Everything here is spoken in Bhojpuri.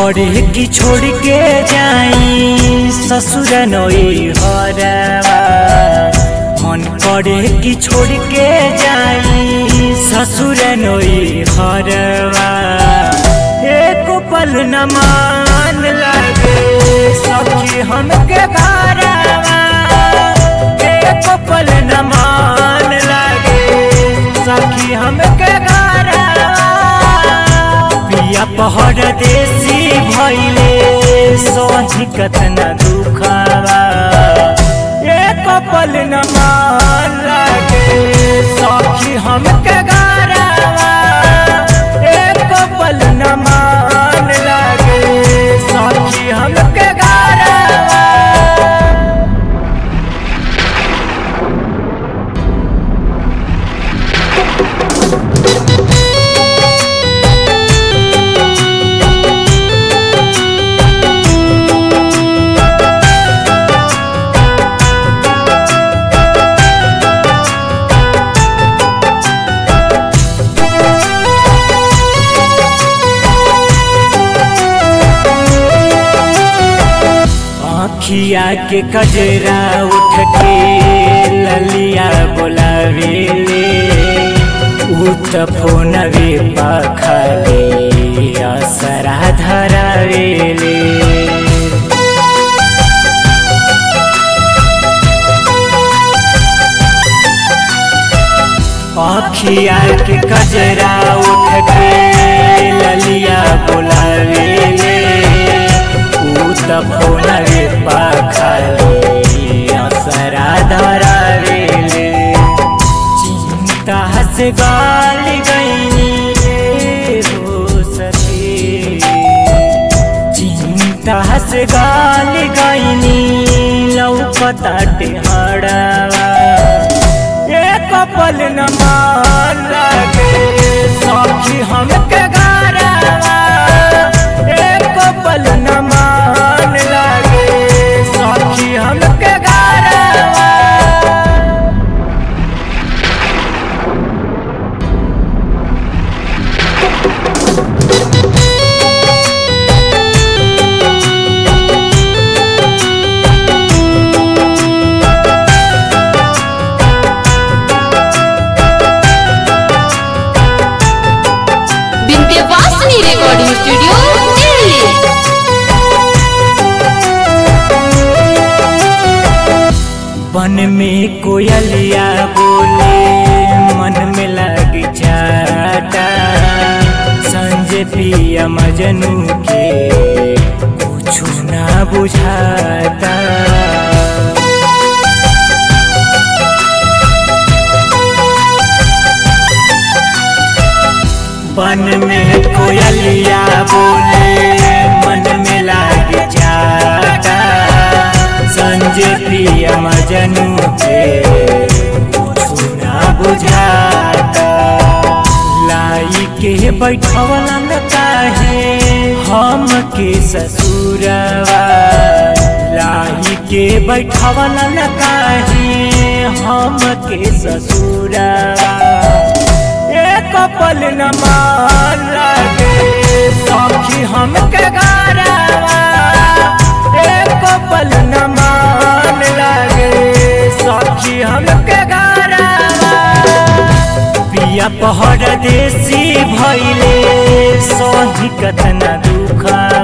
करे कि छोड़ के जाई ससुर नई हरवा। मन करे कि छोड़ के जाई ससुर नई हरवा। एक पल न मान लगे सखी हमके घरवा। एक पल न मान लगे सखी हमके घरवा। पिया पहर देसी भइले सही कतना दुखवा। एक पल न मान लगे सखी हमके घरवा। एक पल न मान लगे सखी हमके घरवा। अखिया के कजरा उठ के ललिया बोलावेले। उत फोनवे पखले असरा धरावेले। अखिया के कजरा उठ के ललिया बोलावेले। फोनवे पखले असरा धरावेले। चिंता से गाल गईनी हो सके। चिंता से गाल गईनी लौकताटे हड़वा। एक पल न मान लगे सखी हमके घरवा। एक पल न मान लगे सखी हमके घरवा। Vindhyavasini recording studio Delhi. वन में कोयलिया बोले मन में लग जाता। संजय पिया मजनू के कुछ ना बुझाता। वन में कोयलिया बोले मन में लग जाता। संजय प्रिया मजनू के कुछ ना बुझाता। लाई के बैठवलन काहे हमके ससुरवा। लाई के बैठवलन काहे हमके ससुरवा। एक पल न मान लगे सखी हमके घरवा। एक पल न मान लगे सखी हमके घरवा। पिया पहर देसी भइले सही कतना दुखवा।